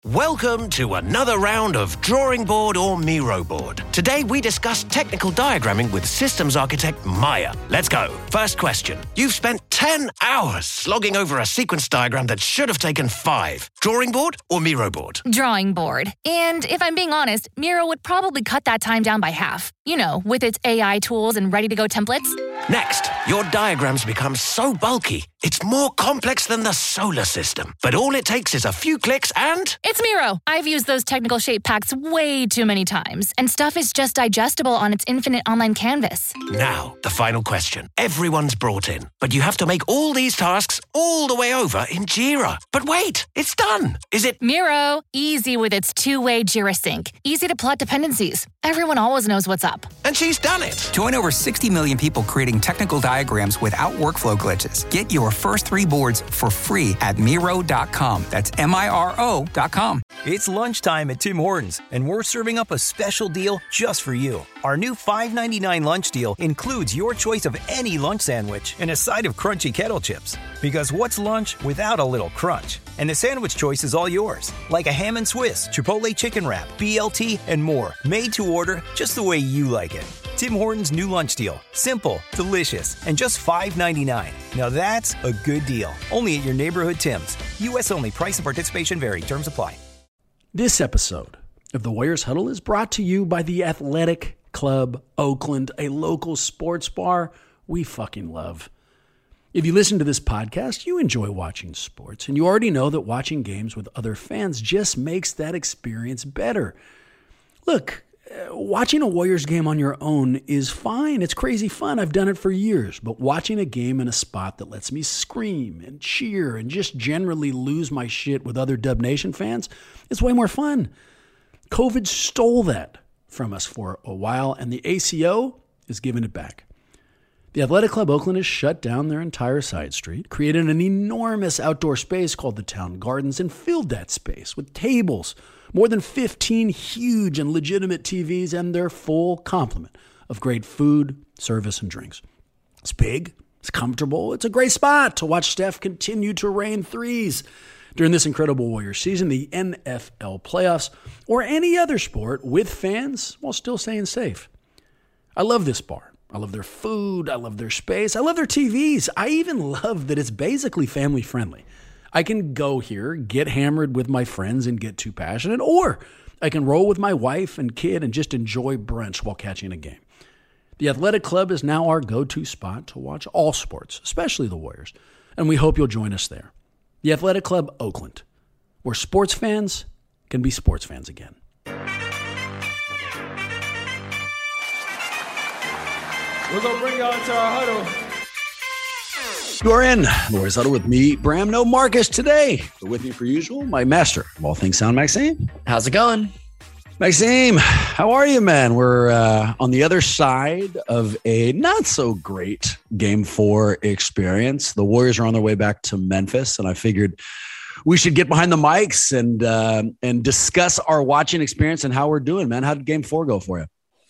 Welcome to another round of Drawing Board or Miro Board. Today we discuss technical diagramming with systems architect Maya. Let's go. First question. You've spent 10 hours slogging over a sequence diagram that should have taken 5. Drawing board or Miro board? Drawing board. And if I'm being honest, Miro would probably cut that time down by half. You know, with its AI tools and ready-to-go templates. Next, your diagrams become so bulky, it's more complex than the solar system. But all it takes is a few clicks and... It's Miro. I've used those technical shape packs way too many times, and stuff is just digestible on its infinite online canvas. Now, the final question. Everyone's brought in, but you have to make all these tasks all the way over in Jira. But wait, it's done. Is it... Miro, easy with its two-way Jira sync. Easy to plot dependencies. Everyone always knows what's up. And she's done it. Join over 60 million people creating technical diagrams without workflow glitches. Get your first 3 boards for free at Miro.com. That's Miro.com. It's lunchtime at Tim Hortons, and we're serving up a special deal just for you. Our new $5.99 lunch deal includes your choice of any lunch sandwich and a side of crunchy kettle chips. Because what's lunch without a little crunch? And the sandwich choice is all yours, like a ham and Swiss, Chipotle chicken wrap, BLT, and more, made to order just the way you like it. Tim Hortons' new lunch deal. Simple, delicious, and just $5.99. Now that's a good deal. Only at your neighborhood Tim's. U.S. only. Price and participation vary. Terms apply. This episode of the Warriors Huddle is brought to you by the Athletic Club Oakland, a local sports bar we fucking love. If you listen to this podcast, you enjoy watching sports, and you already know that watching games with other fans just makes that experience better. Look, watching a Warriors game on your own is fine. It's crazy fun. I've done it for years. But watching a game in a spot that lets me scream and cheer and just generally lose my shit with other Dub Nation fans is way more fun. COVID stole that from us for a while, and the ACO is giving it back. The Athletic Club Oakland has shut down their entire side street, created an enormous outdoor space called the Town Gardens, and filled that space with tables, more than 15 huge and legitimate TVs, and their full complement of great food, service, and drinks. It's big, it's comfortable, it's a great spot to watch Steph continue to rain threes during this incredible Warriors season, the NFL playoffs, or any other sport with fans while still staying safe. I love this bar. I love their food. I love their space. I love their TVs. I even love that it's basically family friendly. I can go here, get hammered with my friends and get too passionate, or I can roll with my wife and kid and just enjoy brunch while catching a game. The Athletic Club is now our go-to spot to watch all sports, especially the Warriors, and we hope you'll join us there. The Athletic Club Oakland, where sports fans can be sports fans again. We're going to bring y'all into our huddle. You are in the Warriors Huddle with me, Bram, no Marcus today. But with me, per usual, my master of all things sound, Maxime. How's it going? Maxime, how are you, man? We're on the other side of a not so great Game 4 experience. The Warriors are on their way back to Memphis, and I figured we should get behind the mics and discuss our watching experience and how we're doing, man. How did Game 4 go for you?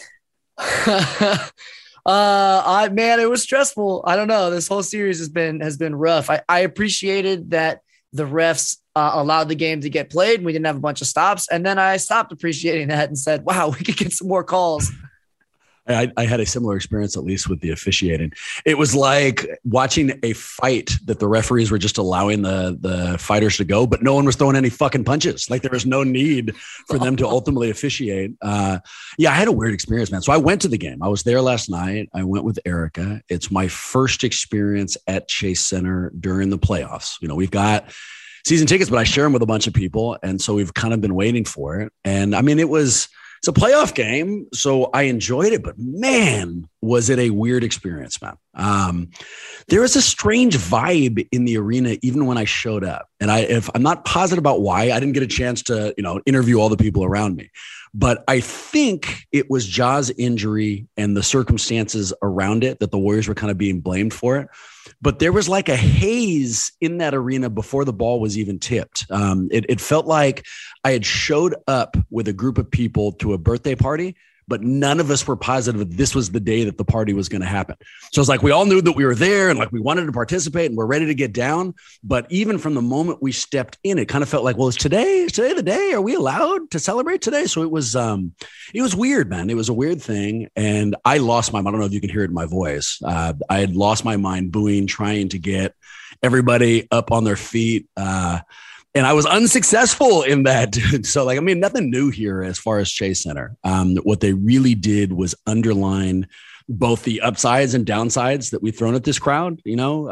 Man, it was stressful. I don't know. This whole series has been rough. I appreciated that the refs allowed the game to get played. We didn't have a bunch of stops. And then I stopped appreciating that and said, wow, we could get some more calls. I had a similar experience, at least with the officiating. It was like watching a fight that the referees were just allowing the fighters to go, but no one was throwing any fucking punches. Like there was no need for them to ultimately officiate. I had a weird experience, man. So I went to the game. I was there last night. I went with Erica. It's my first experience at Chase Center during the playoffs. You know, we've got season tickets, but I share them with a bunch of people. And so we've kind of been waiting for it. And I mean, it's a playoff game, so I enjoyed it, but man, was it a weird experience, man. There was a strange vibe in the arena even when I showed up. And if I'm not positive about why, I didn't get a chance to, interview all the people around me. But I think it was Ja's injury and the circumstances around it that the Warriors were kind of being blamed for it. But there was like a haze in that arena before the ball was even tipped. It felt like I had showed up with a group of people to a birthday party but none of us were positive that this was the day that the party was going to happen. So it's like, we all knew that we were there and like we wanted to participate and we're ready to get down. But even from the moment we stepped in, it kind of felt like, well, is today the day? Are we allowed to celebrate today? So it was weird, man. It was a weird thing. And I lost my mind. I don't know if you can hear it in my voice. I had lost my mind booing, trying to get everybody up on their feet. And I was unsuccessful in that, dude. So like, I mean, nothing new here as far as Chase Center. What they really did was underline both the upsides and downsides that we've thrown at this crowd.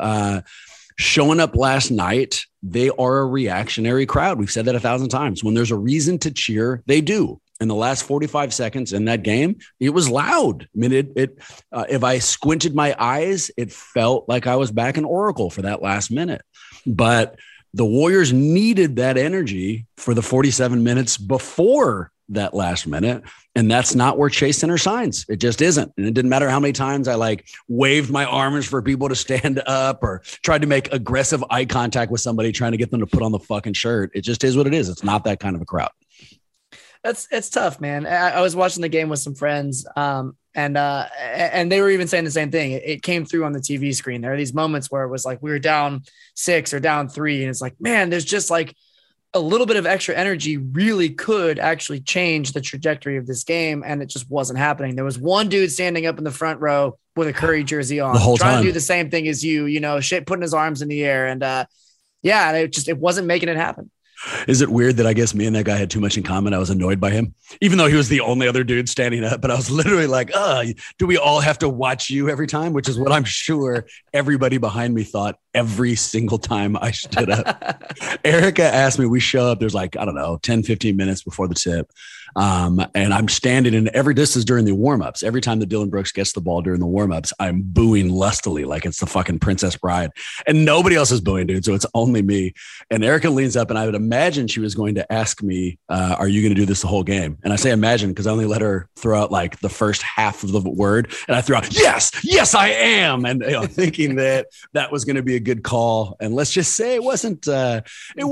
Showing up last night, they are a reactionary crowd. We've said that 1,000 times. When there's a reason to cheer, they do. In the last 45 seconds in that game, it was loud. I mean, if I squinted my eyes, it felt like I was back in Oracle for that last minute. But the Warriors needed that energy for the 47 minutes before that last minute. And that's not where Chase Center shines. It just isn't. And it didn't matter how many times I like waved my arms for people to stand up or tried to make aggressive eye contact with somebody trying to get them to put on the fucking shirt. It just is what it is. It's not that kind of a crowd. It's tough, man. I was watching the game with some friends, and they were even saying the same thing. It came through on the TV screen. There are these moments where it was like we were down 6 or down 3, and it's like, man, there's just like a little bit of extra energy really could actually change the trajectory of this game, and it just wasn't happening. There was one dude standing up in the front row with a Curry jersey on, trying to do the same thing as you, putting his arms in the air, and it wasn't making it happen. Is it weird that I guess me and that guy had too much in common? I was annoyed by him, even though he was the only other dude standing up. But I was literally like, do we all have to watch you every time? Which is what I'm sure everybody behind me thought every single time I stood up. Erica asked me, we show up, there's like, I don't know, 10, 15 minutes before the tip. And I'm standing in this is during the warmups. Every time that Dillon Brooks gets the ball during the warmups, I'm booing lustily like it's the fucking Princess Bride, and nobody else is booing, dude. So it's only me. And Erica leans up, and I would imagine she was going to ask me, are you going to do this the whole game? And I say imagine because I only let her throw out like the first half of the word, and I threw out yes I am, and thinking that was going to be a good call. And let's just say it wasn't. I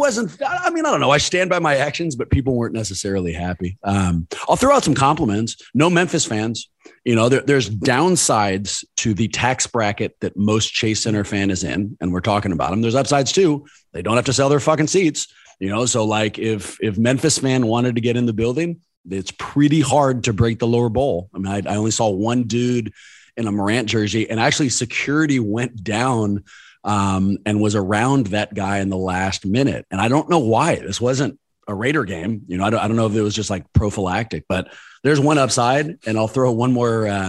mean, I don't know. I stand by my actions, but people weren't necessarily happy. I'll throw out some compliments. No Memphis fans. There's downsides to the tax bracket that most Chase Center fan is in, and we're talking about them. There's upsides too. They don't have to sell their fucking seats. So like if Memphis fan wanted to get in the building, it's pretty hard to break the lower bowl. I mean, I only saw one dude in a Morant jersey, and actually security went down and was around that guy in the last minute. And I don't know why. This wasn't a Raider game. I don't know if it was just like prophylactic, but there's one upside, and I'll throw one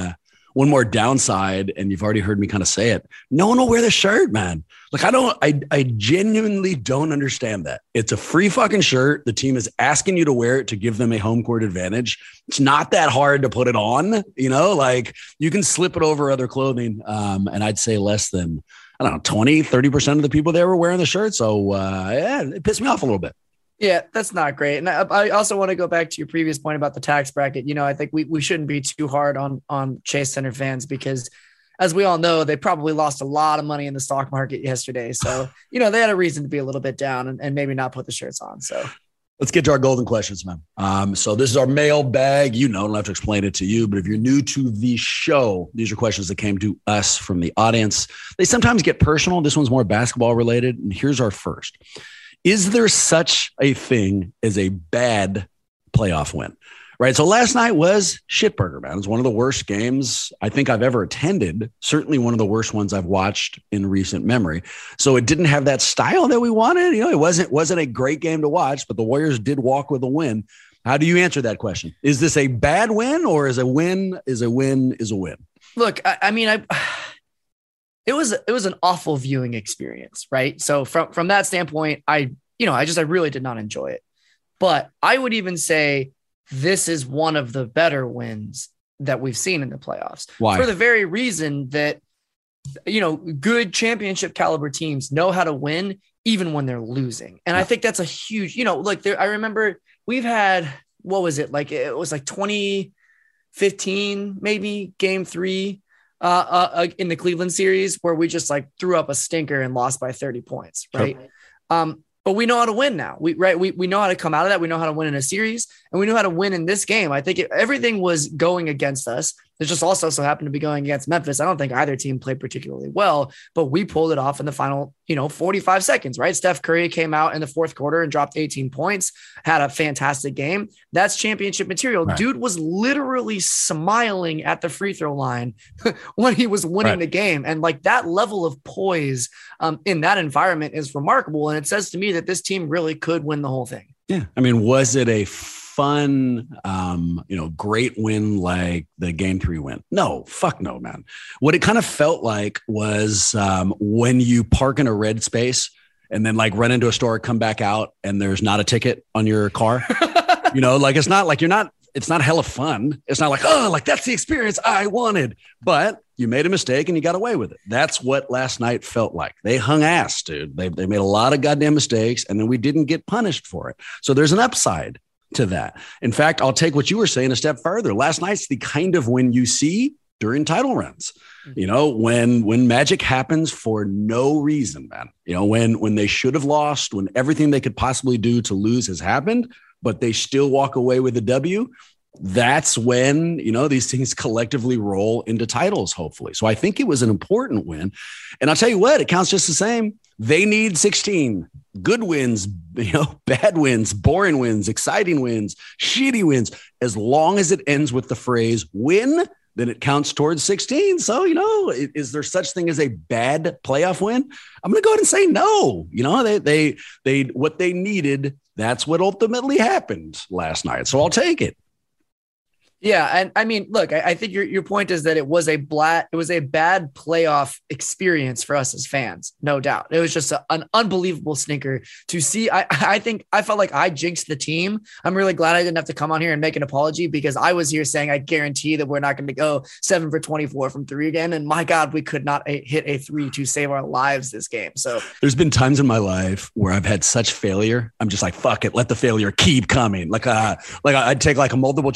more downside. And you've already heard me kind of say it. No one will wear the shirt, man. Like, I genuinely don't understand that. It's a free fucking shirt. The team is asking you to wear it to give them a home court advantage. It's not that hard to put it on, like you can slip it over other clothing. And I'd say less than, 20, 30% of the people there were wearing the shirt. So it pissed me off a little bit. Yeah, that's not great. And I also want to go back to your previous point about the tax bracket. I think we shouldn't be too hard on Chase Center fans because, as we all know, they probably lost a lot of money in the stock market yesterday. So, they had a reason to be a little bit down and maybe not put the shirts on. So let's get to our golden questions, man. So this is our mailbag. I don't have to explain it to you, but if you're new to the show, these are questions that came to us from the audience. They sometimes get personal. This one's more basketball related. And here's our first. Is there such a thing as a bad playoff win? Right. So last night was shitburger, man. It was one of the worst games I think I've ever attended. Certainly one of the worst ones I've watched in recent memory. So it didn't have that style that we wanted. It wasn't a great game to watch, but the Warriors did walk with a win. How do you answer that question? Is this a bad win, or is a win is a win? Look, It was an awful viewing experience, right? So from that standpoint, I really did not enjoy it. But I would even say this is one of the better wins that we've seen in the playoffs. Why? For the very reason that, good championship caliber teams know how to win even when they're losing. And I think that's a huge, I remember we've had, what was it? Like, it was like 2015, maybe game 3. In the Cleveland series where we just like threw up a stinker and lost by 30 points. Right. But we know how to win now. We know how to come out of that. We know how to win in a series, and we know how to win in this game. I think everything was going against us. It just also so happened to be going against Memphis. I don't think either team played particularly well, but we pulled it off in the final, 45 seconds, right? Steph Curry came out in the fourth quarter and dropped 18 points, had a fantastic game. That's championship material. Right. Dude was literally smiling at the free throw line when he was winning the game. And like that level of poise in that environment is remarkable. And it says to me that this team really could win the whole thing. Yeah. I mean, was it a fun, great win like the game 3 win? No, fuck no, man. What it kind of felt like was when you park in a red space and then like run into a store, come back out, and there's not a ticket on your car. It's not like it's not hella fun. It's not like, oh, like that's the experience I wanted, but you made a mistake and you got away with it. That's what last night felt like. They hung ass, dude. They made a lot of goddamn mistakes, and then we didn't get punished for it. So there's an upside to that. In fact, I'll take what you were saying a step further. Last night's the kind of win you see during title runs, when magic happens for no reason, man, when they should have lost, when everything they could possibly do to lose has happened, but they still walk away with a W. That's when, these things collectively roll into titles, hopefully. So I think it was an important win. And I'll tell you what, it counts just the same. They need 16 good wins, bad wins, boring wins, exciting wins, shitty wins. As long as it ends with the phrase win, then it counts towards 16. So, is there such thing as a bad playoff win? I'm going to go ahead and say no. They what they needed, that's what ultimately happened last night. So I'll take it. Yeah. And I mean, look, I think your point is that it was a bad playoff experience for us as fans. No doubt. It was just an unbelievable stinker to see. I think I felt like I jinxed the team. I'm really glad I didn't have to come on here and make an apology, because I was here saying, I guarantee that we're not going to go 7 for 24 from 3 again. And my God, we could not hit a 3 to save our lives this game. So there's been times in my life where I've had such failure. I'm just like, fuck it. Let the failure keep coming. Like I'd take like a multiple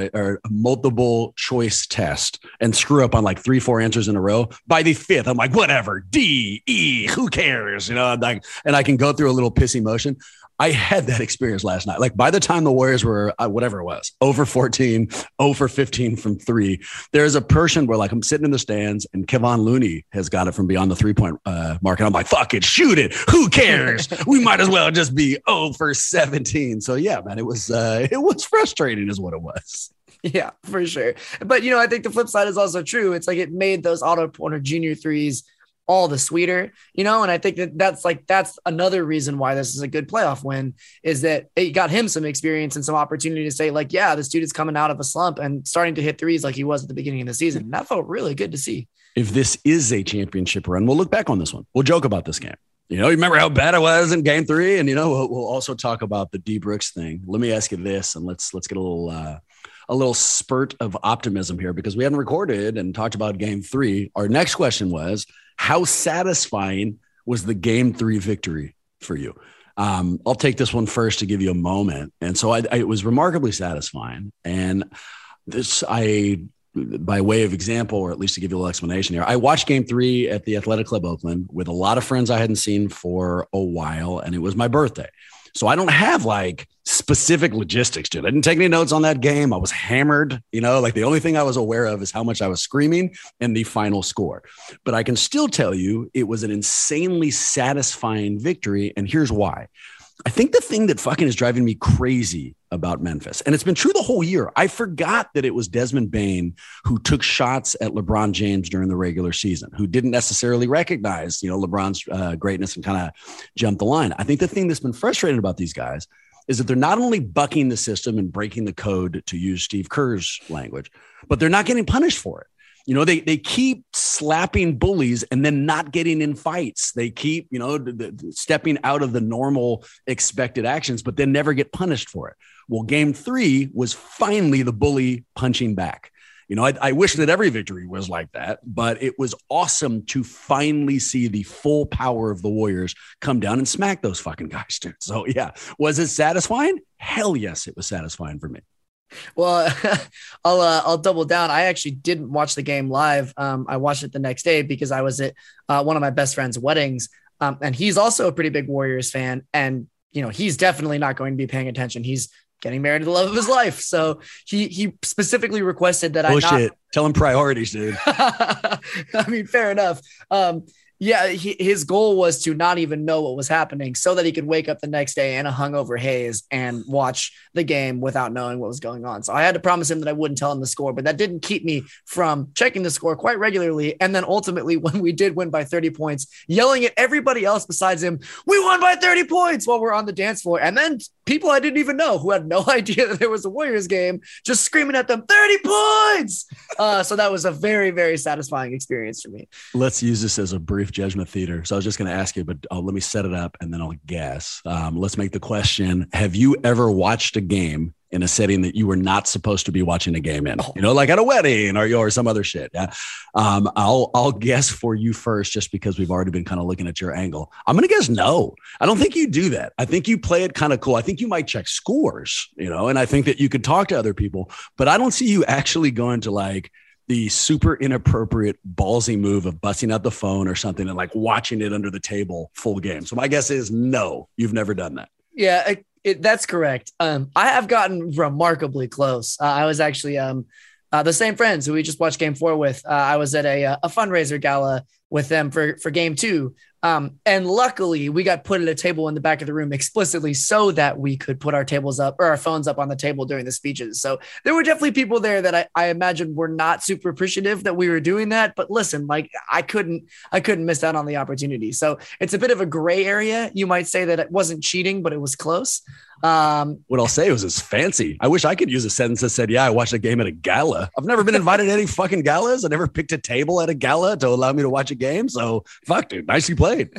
choice test and screw up on like 3-4 answers in a row. By the 5th, I'm like, whatever, D, E, who cares? And I can go through a little pissy motion. I had that experience last night. Like by the time the Warriors were, whatever it was, 0 for 14, 0 for 15 from 3, there's a person where like I'm sitting in the stands and Kevon Looney has got it from beyond the 3-point mark. And I'm like, fuck it, shoot it. Who cares? We might as well just be 0 for 17. So yeah, man, it was frustrating is what it was. Yeah, for sure. But, I think the flip side is also true. It's like it made those Otto Porter Jr. threes all the sweeter, and I think that's another reason why this is a good playoff win, is that it got him some experience and some opportunity to say like, yeah, this dude is coming out of a slump and starting to hit threes like he was at the beginning of the season. And that felt really good to see. If this is a championship run, we'll look back on this one. We'll joke about this game. You remember how bad it was in game 3, and we'll also talk about the D Brooks thing. Let me ask you this, and let's get a little spurt of optimism here, because we haven't recorded and talked about game 3. Our next question was, how satisfying was the game 3 victory for you? I'll take this one first to give you a moment. And so it was remarkably satisfying. And by way of example, or at least to give you a little explanation here, I watched game 3 at the Athletic Club Oakland with a lot of friends I hadn't seen for a while, and it was my birthday. So I don't have like specific logistics to it. I didn't take any notes on that game. I was hammered, like the only thing I was aware of is how much I was screaming and the final score. But I can still tell you it was an insanely satisfying victory. And here's why. I think the thing that fucking is driving me crazy about Memphis, and it's been true the whole year, I forgot that it was Desmond Bane who took shots at LeBron James during the regular season, who didn't necessarily recognize, LeBron's greatness and kind of jump the line. I think the thing that's been frustrating about these guys is that they're not only bucking the system and breaking the code, to use Steve Kerr's language, but they're not getting punished for it. They keep slapping bullies and then not getting in fights. They keep, stepping out of the normal expected actions, but then never get punished for it. Well, game 3 was finally the bully punching back. I wish that every victory was like that, but it was awesome to finally see the full power of the Warriors come down and smack those fucking guys, dude. So yeah, was it satisfying? Hell yes, it was satisfying for me. Well, I'll double down. I actually didn't watch the game live. I watched it the next day because I was at one of my best friend's weddings. And he's also a pretty big Warriors fan. And, he's definitely not going to be paying attention. He's getting married to the love of his life. So he specifically requested that Bullshit. Tell him priorities, dude. I mean, fair enough. His goal was to not even know what was happening so that he could wake up the next day in a hungover haze and watch the game without knowing what was going on. So I had to promise him that I wouldn't tell him the score, but that didn't keep me from checking the score quite regularly. And then ultimately, when we did win by 30 points, yelling at everybody else besides him, "We won by 30 points" while we're on the dance floor. And then people I didn't even know who had no idea that there was a Warriors game, just screaming at them, 30 points. So that was a very, very satisfying experience for me. Let's use this as a brief judgment theater. So I was just going to ask you, but let me set it up and then I'll guess. Let's make the question. Have you ever watched a game in a setting that you were not supposed to be watching a game in, like at a wedding or some other shit? Yeah. I'll guess for you first, just because we've already been kind of looking at your angle. I'm going to guess no. I don't think you do that. I think you play it kind of cool. I think you might check scores, and I think that you could talk to other people, but I don't see you actually going to like the super inappropriate ballsy move of busting out the phone or something and like watching it under the table full game. So my guess is no, you've never done that. Yeah, that's correct. I have gotten remarkably close. I was actually the same friends who we just watched Game 4 with. I was at a fundraiser gala with them for Game 2. And luckily we got put at a table in the back of the room explicitly so that we could put our tables up or our phones up on the table during the speeches. So there were definitely people there that I imagine were not super appreciative that we were doing that. But listen, like I couldn't miss out on the opportunity. So it's a bit of a gray area. You might say that it wasn't cheating, but it was close. What I'll say was it's fancy. I wish I could use a sentence that said, yeah, I watched a game at a gala. I've never been invited to any fucking galas. I never picked a table at a gala to allow me to watch a game. So fuck, dude, nicely played.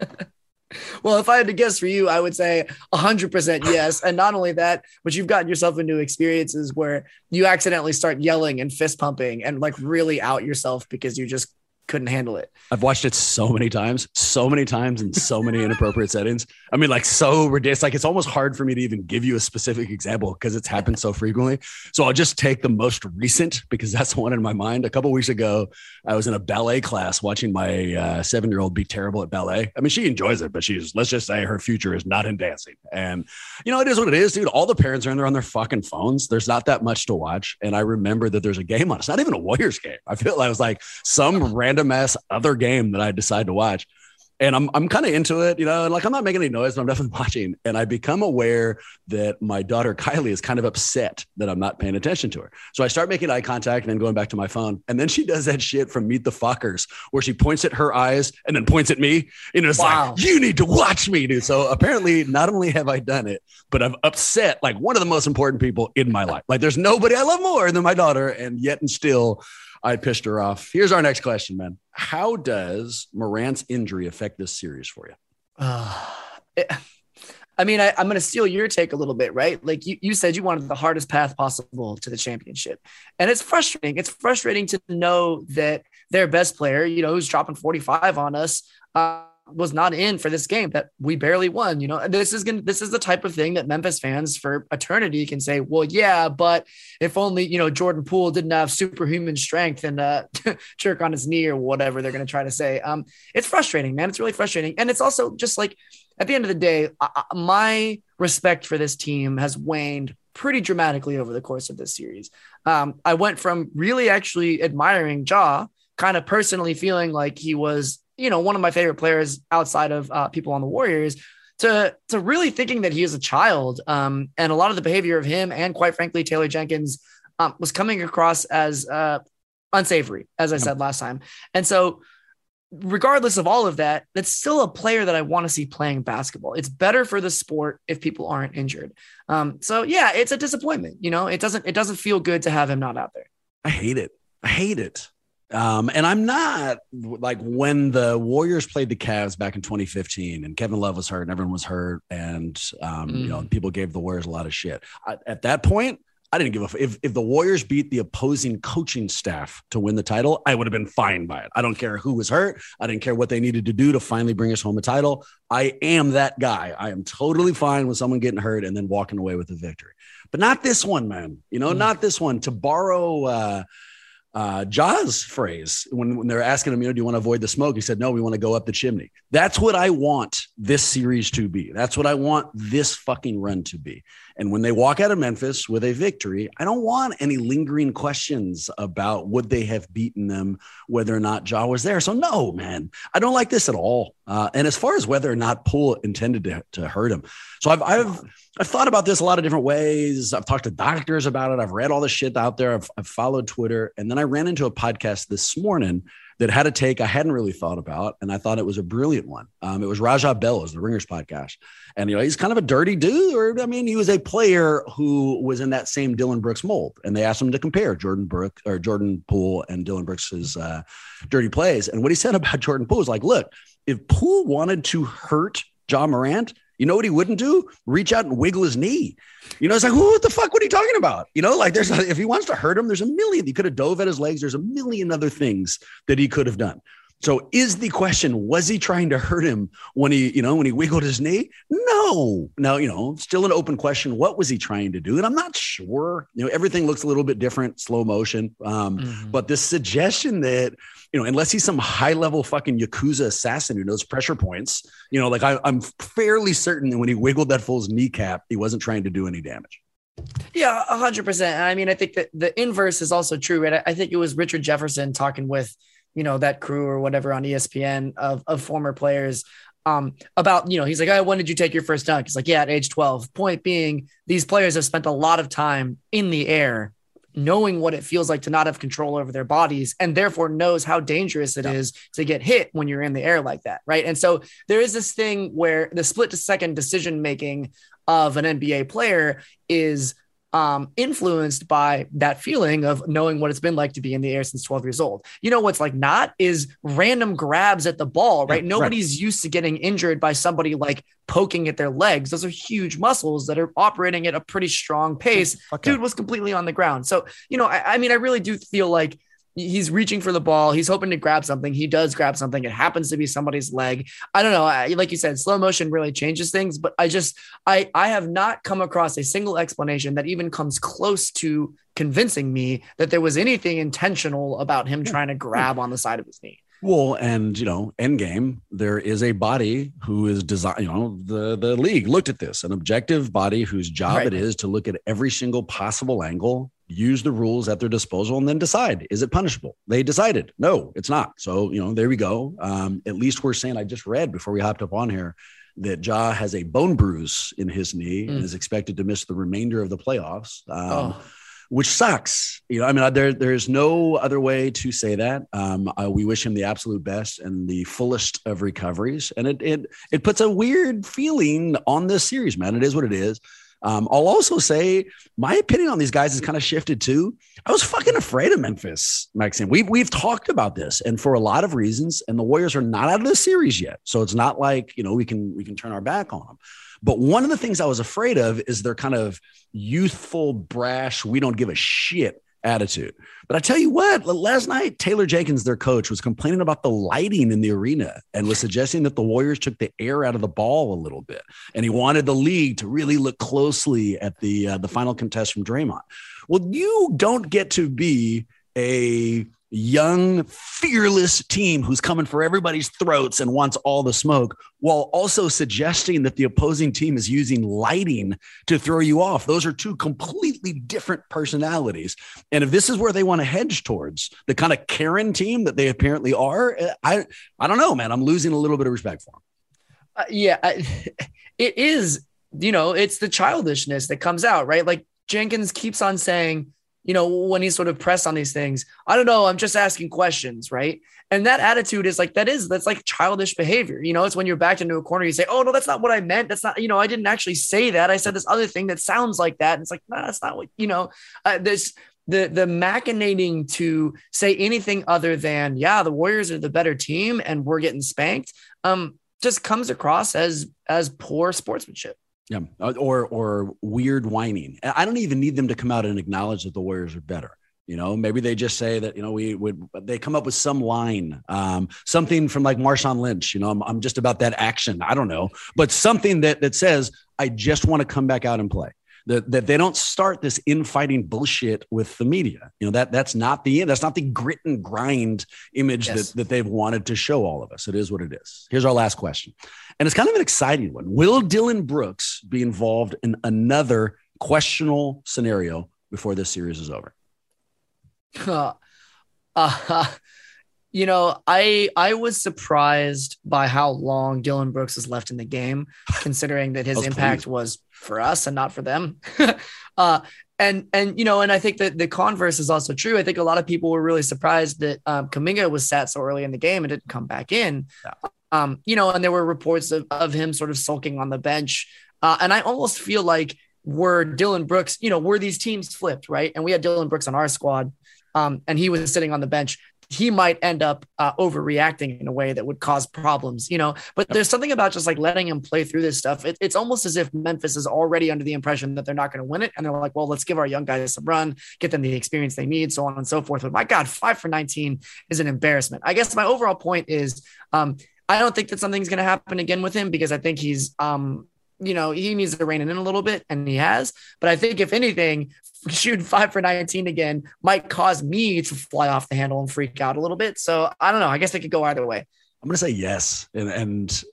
Well, if I had to guess for you, I would say 100% yes. And not only that, but you've gotten yourself into experiences where you accidentally start yelling and fist pumping and like really out yourself because you just couldn't handle it. I've watched it so many times in so many inappropriate settings. I mean, like so ridiculous. Like it's almost hard for me to even give you a specific example because it's happened so frequently. So I'll just take the most recent because that's the one in my mind. A couple of weeks ago, I was in a ballet class watching my 7-year-old be terrible at ballet. I mean, she enjoys it, but let's just say her future is not in dancing. And it is what it is, dude. All the parents are in there on their fucking phones. There's not that much to watch. And I remember that there's a game on. It's not even a Warriors game. I feel like it was like some random ass other game that I decide to watch. And I'm kind of into it, like I'm not making any noise, but I'm definitely watching. And I become aware that my daughter Kylie is kind of upset that I'm not paying attention to her. So I start making eye contact and then going back to my phone. And then she does that shit from Meet the Fockers where she points at her eyes and then points at me. And it's like, you need to watch me, dude. So apparently not only have I done it, but I've upset like one of the most important people in my life. Like there's nobody I love more than my daughter. And yet and still I pissed her off. Here's our next question, man. How does Morant's injury affect this series for you? I'm going to steal your take a little bit, right? Like you said, you wanted the hardest path possible to the championship. And it's frustrating. It's frustrating to know that their best player, who's dropping 45 on us, was not in for this game that we barely won. This is the type of thing that Memphis fans for eternity can say, well, yeah, but if only, Jordan Poole didn't have superhuman strength and jerk on his knee or whatever they're going to try to say. It's frustrating, man. It's really frustrating. And it's also just like, at the end of the day, my respect for this team has waned pretty dramatically over the course of this series. I went from really actually admiring Ja, kind of personally feeling like he was, one of my favorite players outside of people on the Warriors, to really thinking that he is a child. And a lot of the behavior of him and quite frankly, Taylor Jenkins was coming across as unsavory, as I said last time. And so regardless of all of that, that's still a player that I want to see playing basketball. It's better for the sport if people aren't injured. So yeah, it's a disappointment. It doesn't feel good to have him not out there. I hate it. And I'm not like when the Warriors played the Cavs back in 2015 and Kevin Love was hurt and everyone was hurt. And, people gave the Warriors a lot of shit. At that point, I didn't give a if the Warriors beat the opposing coaching staff to win the title, I would have been fine by it. I don't care who was hurt. I didn't care what they needed to do to finally bring us home a title. I am that guy. I am totally fine with someone getting hurt and then walking away with a victory. But not this one, man. Not this one. To borrow Ja's phrase when they're asking him, do you want to avoid the smoke? He said, no, we want to go up the chimney. That's what I want this series to be. That's what I want this fucking run to be. And when they walk out of Memphis with a victory, I don't want any lingering questions about would they have beaten them, whether or not Ja was there. So no, man, I don't like this at all. And as far as whether or not Poole intended to hurt him. So I've thought about this a lot of different ways. I've talked to doctors about it. I've read all the shit out there. I've followed Twitter. And then I ran into a podcast this morning that had a take I hadn't really thought about, and I thought it was a brilliant one. It was Raja Bell, the Ringers podcast. And, he's kind of a dirty dude. He was a player who was in that same Dylan Brooks mold. And they asked him to compare Jordan Poole and Dylan Brooks's dirty plays. And what he said about Jordan Poole is like, look, if Poole wanted to hurt Ja Morant, you know what he wouldn't do? Reach out and wiggle his knee. It's like, what the fuck? What are you talking about? If he wants to hurt him, there's a million. He could have dove at his legs. There's a million other things that he could have done. So is the question, was he trying to hurt him when he wiggled his knee? No. Now, still an open question. What was he trying to do? And I'm not sure. Everything looks a little bit different, slow motion. But this suggestion that, unless he's some high-level fucking Yakuza assassin who knows pressure points, I'm fairly certain that when he wiggled that fool's kneecap, he wasn't trying to do any damage. Yeah, 100%. I think that the inverse is also true, right? I think it was Richard Jefferson talking with, that crew or whatever on ESPN of former players about, he's like, when did you take your first dunk? He's like, yeah, at age 12. Point being, these players have spent a lot of time in the air, knowing what it feels like to not have control over their bodies, and therefore knows how dangerous it is to get hit when you're in the air like that. Right. And so there is this thing where the split second decision-making of an NBA player is influenced by that feeling of knowing what it's been like to be in the air since 12 years old. What's like not is random grabs at the ball, right? Nobody's used to getting injured by somebody like poking at their legs. Those are huge muscles that are operating at a pretty strong pace. Dude was completely on the ground. So, I really do feel like he's reaching for the ball. He's hoping to grab something. He does grab something. It happens to be somebody's leg. I don't know. Like you said, slow motion really changes things, but I have not come across a single explanation that even comes close to convincing me that there was anything intentional about him trying to grab on the side of his knee. Well, and, Endgame, there is a body who is designed, the league looked at this, an objective body whose job it is to look at every single possible angle, use the rules at their disposal, and then decide, is it punishable? They decided, no, it's not. So, there we go. At least we're saying, I just read before we hopped up on here that Ja has a bone bruise in his knee and is expected to miss the remainder of the playoffs. Which sucks. There's no other way to say that. We wish him the absolute best and the fullest of recoveries. And it puts a weird feeling on this series, man. It is what it is. I'll also say my opinion on these guys has kind of shifted too. I was fucking afraid of Memphis, Maxime. We've talked about this, and for a lot of reasons, and the Warriors are not out of the series yet. So it's not like, we can turn our back on them. But one of the things I was afraid of is their kind of youthful, brash, we don't give a shit attitude. But I tell you what, last night, Taylor Jenkins, their coach, was complaining about the lighting in the arena and was suggesting that the Warriors took the air out of the ball a little bit. And he wanted the league to really look closely at the final contest from Draymond. Well, you don't get to be a young, fearless team who's coming for everybody's throats and wants all the smoke, while also suggesting that the opposing team is using lighting to throw you off. Those are two completely different personalities. And if this is where they want to hedge towards, the kind of Karen team that they apparently are, I don't know, man. I'm losing a little bit of respect for them. It is, it's the childishness that comes out, right? Like Jenkins keeps on saying, when he's sort of pressed on these things, I don't know, I'm just asking questions, right? And that attitude is like, that's like childish behavior. It's when you're backed into a corner, you say, oh no, that's not what I meant. That's not, I didn't actually say that. I said this other thing that sounds like that. And it's like, no, that's not what, the machinating to say anything other than, the Warriors are the better team and we're getting spanked, just comes across as poor sportsmanship. Yeah. Or weird whining. I don't even need them to come out and acknowledge that the Warriors are better. Maybe they just say that, they come up with some line, something from like Marshawn Lynch, I'm just about that action. I don't know, but something that says, I just want to come back out and play. That they don't start this infighting bullshit with the media. That's not the grit and grind image that they've wanted to show all of us. It is what it is. Here's our last question. And it's kind of an exciting one. Will Dillon Brooks be involved in another questionable scenario before this series is over? I was surprised by how long Dillon Brooks has left in the game, considering that his impact was for us and not for them. And I think that the converse is also true. I think a lot of people were really surprised that Kuminga was sat so early in the game and didn't come back in. And there were reports of him sort of sulking on the bench. And I almost feel like were Dillon Brooks, were these teams flipped, right? And we had Dillon Brooks on our squad and he was sitting on the bench. He might end up overreacting in a way that would cause problems, but there's something about just like letting him play through this stuff. It's almost as if Memphis is already under the impression that they're not going to win it. And they're like, well, let's give our young guys some run, get them the experience they need, so on and so forth. But my God, 5 for 19 is an embarrassment. I guess my overall point is I don't think that something's going to happen again with him because I think he's, he needs to rein it in a little bit, and he has. But I think if anything, shooting 5 for 19 again might cause me to fly off the handle and freak out a little bit. So I don't know. I guess it could go either way. I'm going to say yes. And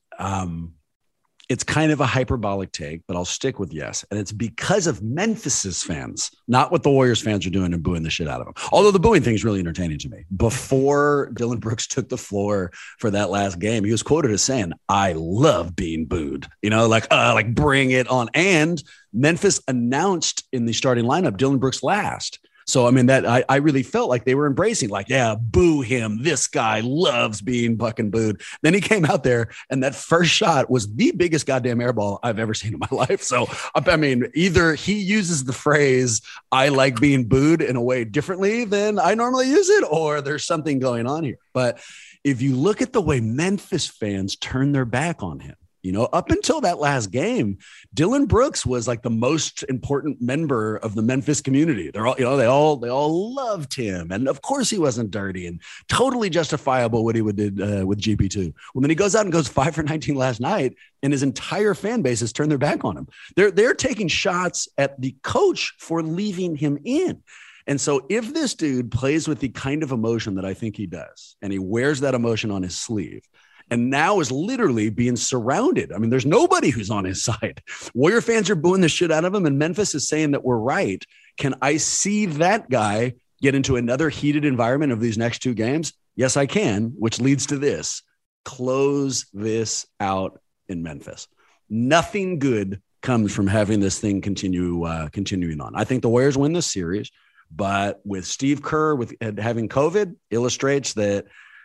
it's kind of a hyperbolic take, but I'll stick with yes. And it's because of Memphis's fans, not what the Warriors fans are doing and booing the shit out of him. Although the booing thing is really entertaining to me. Before Dillon Brooks took the floor for that last game, he was quoted as saying, "I love being booed," like bring it on. And Memphis announced in the starting lineup Dillon Brooks last. So, I mean, that I really felt like they were embracing, like, yeah, boo him. This guy loves being fucking booed. Then he came out there and that first shot was the biggest goddamn airball I've ever seen in my life. So, I mean, either he uses the phrase, "I like being booed" in a way differently than I normally use it, or there's something going on here. But if you look at the way Memphis fans turn their back on him, up until that last game, Dillon Brooks was like the most important member of the Memphis community. They're all, they all loved him. And of course he wasn't dirty and totally justifiable what he did with GP2. Well, then he goes out and goes 5 for 19 last night, and his entire fan base has turned their back on him. They're taking shots at the coach for leaving him in. And so if this dude plays with the kind of emotion that I think he does, and he wears that emotion on his sleeve, and now is literally being surrounded. I mean, there's nobody who's on his side. Warrior fans are booing the shit out of him, and Memphis is saying that we're right. Can I see that guy get into another heated environment of these next 2 games? Yes, I can, which leads to this. Close this out in Memphis. Nothing good comes from having this thing continuing on. I think the Warriors win this series, but with Steve Kerr having COVID illustrates that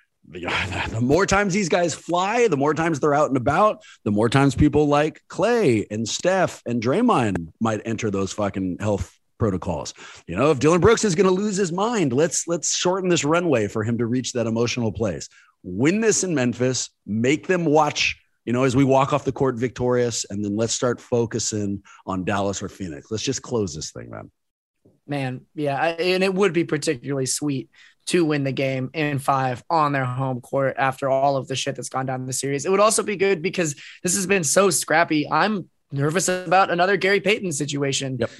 the more times these guys fly, the more times they're out and about, the more times people like Clay and Steph and Draymond might enter those fucking health protocols. If Dillon Brooks is going to lose his mind, let's shorten this runway for him to reach that emotional place. Win this in Memphis, make them watch, as we walk off the court victorious, and then let's start focusing on Dallas or Phoenix. Let's just close this thing, man. Yeah. And it would be particularly sweet to win the game in 5 on their home court after all of the shit that's gone down in the series. It would also be good because this has been so scrappy. I'm nervous about another Gary Payton situation. Yep.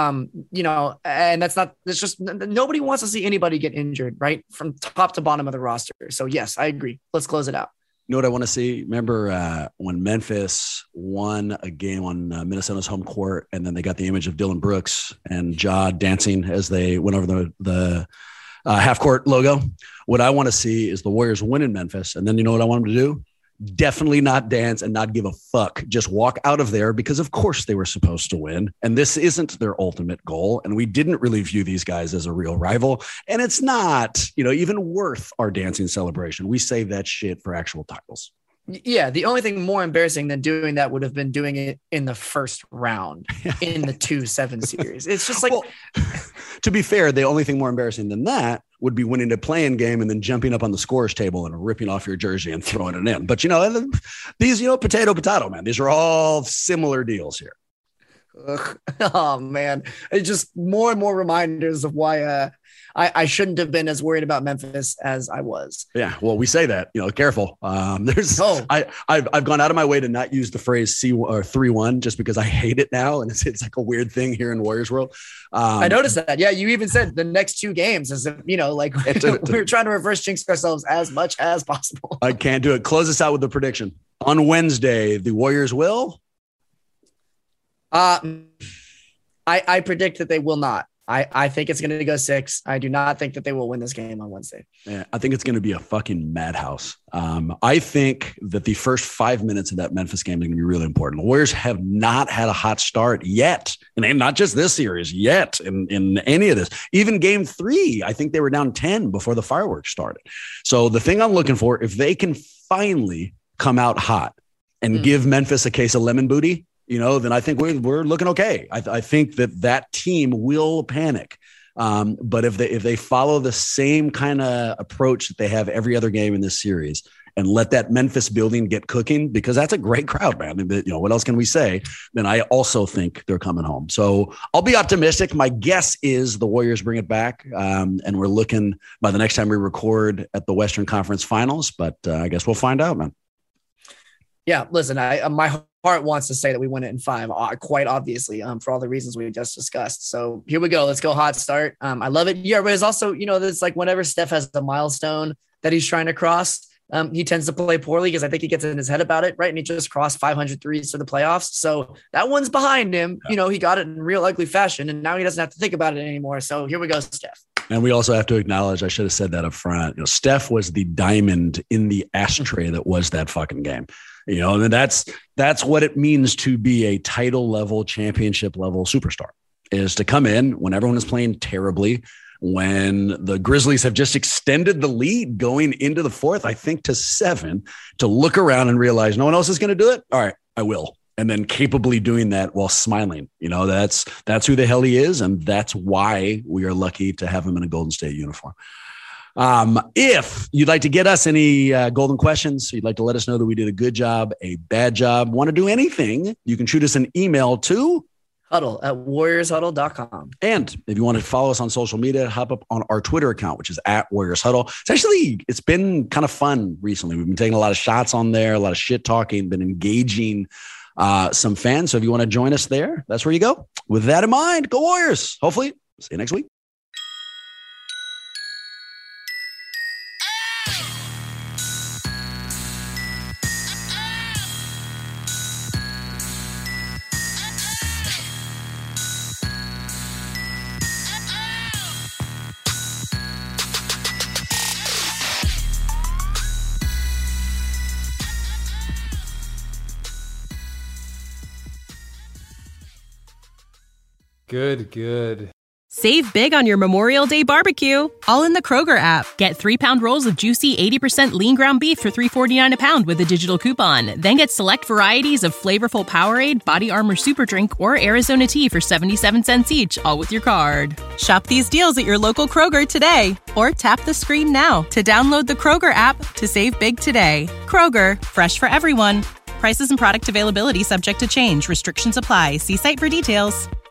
And it's just nobody wants to see anybody get injured, right? From top to bottom of the roster. So yes, I agree. Let's close it out. You know what I want to see? Remember when Memphis won a game on Minnesota's home court, and then they got the image of Dillon Brooks and Ja dancing as they went over the half court logo. What I want to see is the Warriors win in Memphis. And then you know what I want them to do? Definitely not dance and not give a fuck. Just walk out of there because of course they were supposed to win. And this isn't their ultimate goal. And we didn't really view these guys as a real rival. And it's not, even worth our dancing celebration. We save that shit for actual titles. Yeah, the only thing more embarrassing than doing that would have been doing it in the first round in the 2-7 series. It's just like, well, to be fair, the only thing more embarrassing than that would be winning a play-in game and then jumping up on the scorer's table and ripping off your jersey and throwing it in. But these, potato, man, these are all similar deals here. Ugh. Oh man, it's just more and more reminders of why I shouldn't have been as worried about Memphis as I was. Yeah, well, we say that, careful. I've gone out of my way to not use the phrase 3-1 just because I hate it now, and it's like a weird thing here in Warriors world. I noticed that. Yeah, you even said the next 2 games as if we're trying to reverse jinx ourselves as much as possible. I can't do it. Close us out with the prediction on Wednesday. The Warriors will. I predict that they will not. I think it's going to go 6. I do not think that they will win this game on Wednesday. Yeah, I think it's going to be a fucking madhouse. I think that the first 5 minutes of that Memphis game is going to be really important. The Warriors have not had a hot start yet, and not just this series yet in any of this. Even game 3, I think they were down 10 before the fireworks started. So the thing I'm looking for, if they can finally come out hot and give Memphis a case of lemon booty, then I think we're looking okay. I think that team will panic. But if they follow the same kind of approach that they have every other game in this series and let that Memphis building get cooking, because that's a great crowd, man. What else can we say? Then I also think they're coming home. So I'll be optimistic. My guess is the Warriors bring it back. And we're looking by the next time we record at the Western Conference Finals, but I guess we'll find out, man. Yeah, listen, my heart wants to say that we win it in 5, quite obviously, for all the reasons we just discussed. So here we go. Let's go hot start. I love it. Yeah, but it's also, it's like whenever Steph has a milestone that he's trying to cross, he tends to play poorly because I think he gets in his head about it, right? And he just crossed 500 threes for the playoffs. So that one's behind him. Yeah. He got it in real ugly fashion, and now he doesn't have to think about it anymore. So here we go, Steph. And we also have to acknowledge, I should have said that up front, Steph was the diamond in the ashtray that was that fucking game. And that's what it means to be a title level, championship level superstar, is to come in when everyone is playing terribly, when the Grizzlies have just extended the lead going into the 4th, I think to 7, to look around and realize no one else is going to do it. All right, I will. And then capably doing that while smiling. That's who the hell he is. And that's why we are lucky to have him in a Golden State uniform. If you'd like to get us any golden questions, you'd like to let us know that we did a good job, a bad job, want to do anything, you can shoot us an email to huddle@warriorshuddle.com. And if you want to follow us on social media, hop up on our Twitter account, which is @WarriorsHuddle. It's been kind of fun recently. We've been taking a lot of shots on there, a lot of shit talking, been engaging some fans. So if you want to join us there, that's where you go. With that in mind, go Warriors. Hopefully, see you next week. Good. Save big on your Memorial Day barbecue, all in the Kroger app. Get 3-pound rolls of juicy 80% lean ground beef for $3.49 a pound with a digital coupon. Then get select varieties of flavorful Powerade, Body Armor Super Drink, or Arizona tea for 77 cents each, all with your card. Shop these deals at your local Kroger today, or tap the screen now to download the Kroger app to save big today. Kroger, fresh for everyone. Prices and product availability subject to change. Restrictions apply. See site for details.